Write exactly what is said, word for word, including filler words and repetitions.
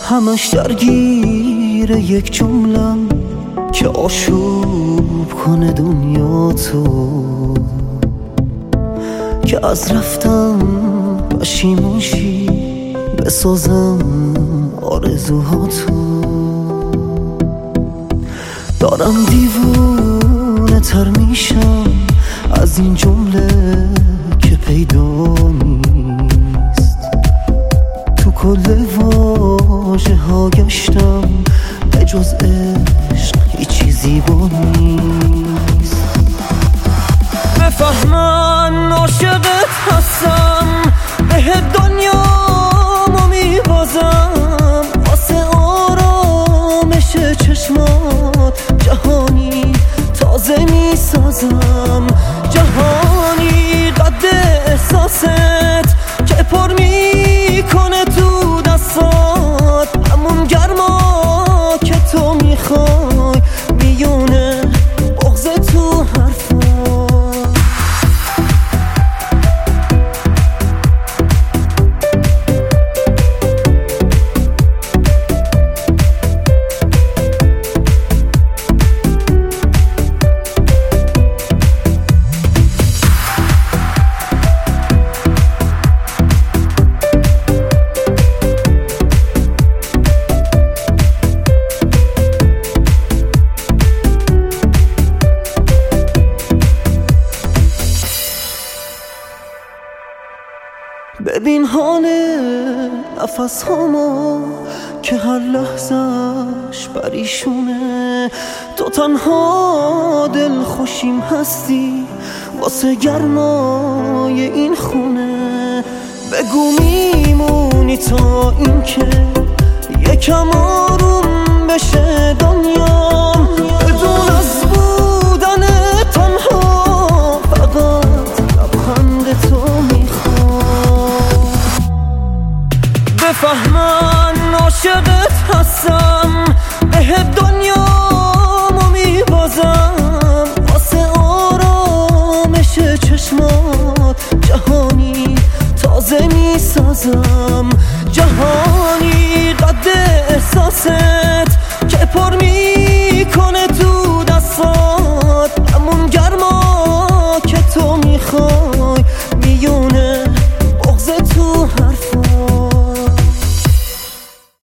همش درگیر یک جملم که آشوب کنه دنیا تو، که از رفتم پشیمون شی بسازم آرزوهاتو. دارم دیوونه تر میشم از این جمله که پیدا نیست. تو کل واژه ها گشتم به جز عشق هیچ چیزی با نیست. بفهمن عاشقت هستم، به دنیامو میبازم، واسه آرامش چشمات جهانی تازه میسازم. جهانی قد احساست که پر میکنه تو دستات، همون گرما که تو میخوای میونه بغض تو حرفات. ببین حال نفس هامو که هر لحظش پریشونه، تو تنها دل خوشیم هستی واسه گرمای این خونه. بگو میمونی تا این که یکم آروم بشه دنیام، بدون از بودن تنها فقط لبخند تو بفهمن عاشقت هستم، به دنیامو میبازم، واسه آرامش چشمات جهانی تازه میسازم. جهانی قد احساست که پر می